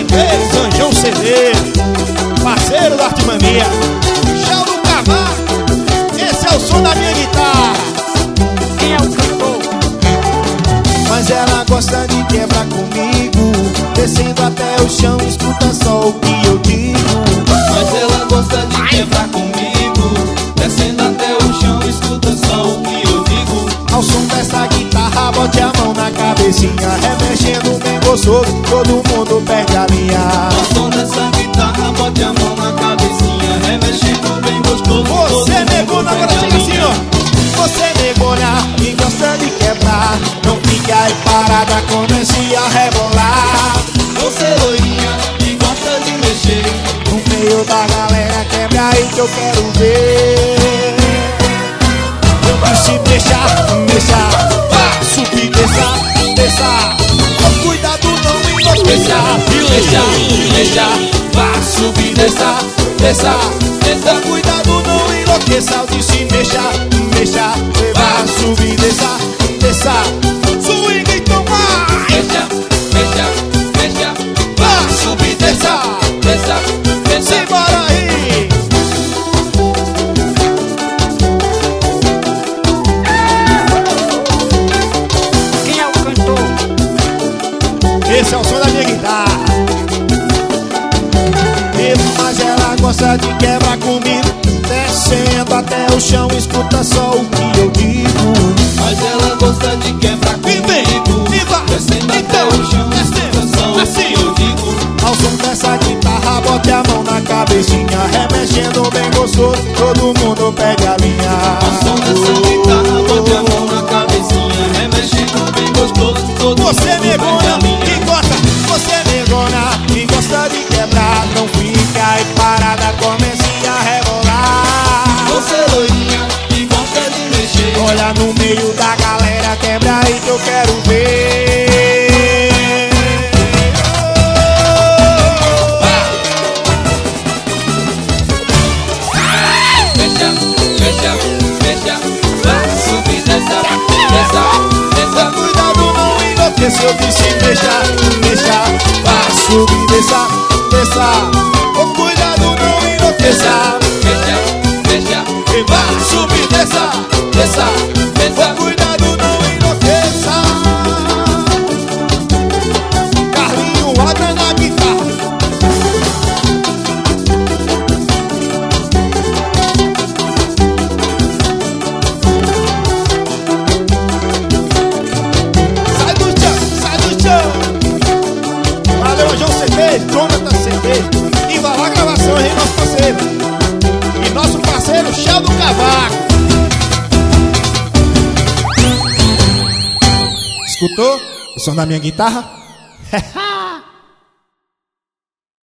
Cerveja, Zanjão CD, parceiro da Artimania. Chão do Cavaco, esse é o som da minha guitarra. Quem é o cantor? Mas ela gosta de quebrar comigo, descendo até o chão, escuta só o que eu digo. Mas ela gosta de quebrar comigo, descendo até o chão, escuta só o que eu digo. Ao som dessa guitarra, bote a mão na cabecinha, remexendo bem gostoso, todo mundo perde a linha. Ao som dessa guitarra, bote a mão na cabecinha, remexendo bem gostoso. Você negona, agora chega assim, ó. Você negona e gosta de quebrar, não fica aí parada, comece a rebolar. Você loirinha e gosta de mexer No meio da galera, quebra aí que eu quero ver. Eu disse deixa, mexa, vá, subir, desça, desça. Oh, cuidado, não enlouqueça. Deixa, vá, subir, desça, desça, desça. Oh, cuidado, não enlouqueça. Eu disse mexa, mexa, vá, subir, desça, desça. Swing então vai. Deixa, vá, subir, desça, desça, desça. Simbora aí. Quem é o cantor? Esse é o som da minha guitarra. Mas ela gosta de quebrar comigo, descendo até o chão, escuta só o que eu digo. Mas ela gosta de quebrar E vem, comigo, e vai. descendo até Então, o chão, descendo, escuta só o assim. que eu digo. Ao som dessa guitarra, bote a mão na cabecinha, remexendo bem gostoso, todo mundo perde a linha. Ao som dessa guitarra, bote a mão na cabecinha, remexendo bem gostoso, todo Você mundo negona perde a linha. e gosta. Você negona e gosta de quebrar, não fica aí parada, comece a rebolar. Você loirinha e gosta de mexer Olha no meio da galera, quebra aí que eu quero ver. Fecha, vai subir, desça, desça, desça. Cuidado, não enlouqueça, eu disse mexa, mexa, vá subir, desça, desça. Oh, cuidado, não enlouqueça, Fecha, e vá subir, desça, desça. desça. Oh, cuidado, não enlouqueça. Carlinho roda na guitarra. Sai do chão, sai do chão. Valeu, João Cerveja, Jonathan Cerveja. E vai lá gravação aí, nosso parceiro. E nosso parceiro, Chão do Cavaco. Escutou o som da minha guitarra?